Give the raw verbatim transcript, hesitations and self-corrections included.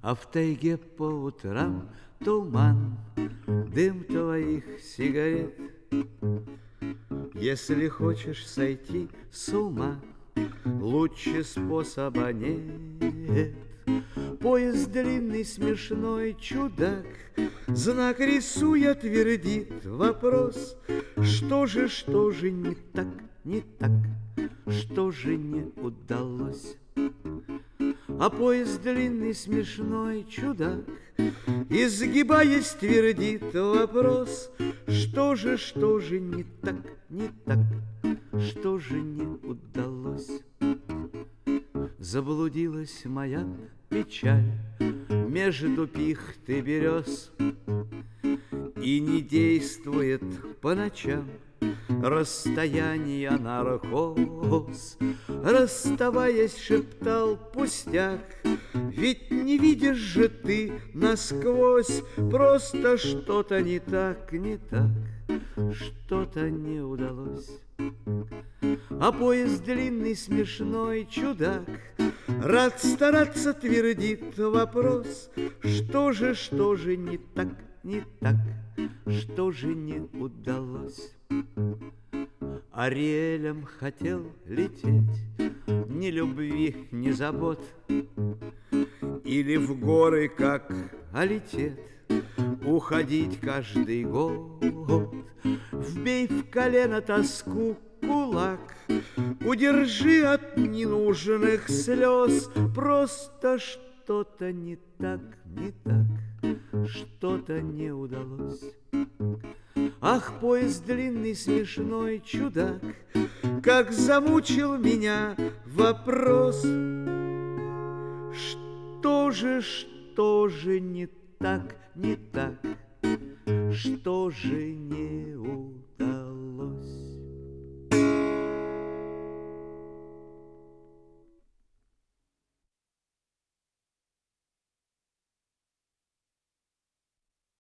А в тайге по утрам туман, дым твоих сигарет. Если хочешь сойти с ума, лучше способа нет. Поезд длинный, смешной чудак, знак рисуя, твердит вопрос: что же, что же не так, не так, что же не удалось? А поезд длинный, смешной чудак, изгибаясь, твердит вопрос: что же, что же не так, не так, что же не удалось? Заблудилась моя печаль между пихт и берез, и не действует по ночам расстояние наркоз. Расставаясь, шептал пустяк: ведь не видишь же ты насквозь, просто что-то не так, не так, что-то не удалось. А поезд длинный, смешной чудак, рад стараться, твердит вопрос: что же, что же не так, не так, что же не удалось? Ариэлем хотел лететь, ни любви, ни забот, или в горы, как алитет, уходить каждый год. Вбей в колено тоску кулак, удержи от ненужных слез, просто что-то не так, не так, что-то не удалось. Ах, поезд длинный, смешной чудак, как замучил меня вопрос: что же, что же не так, не так, что же не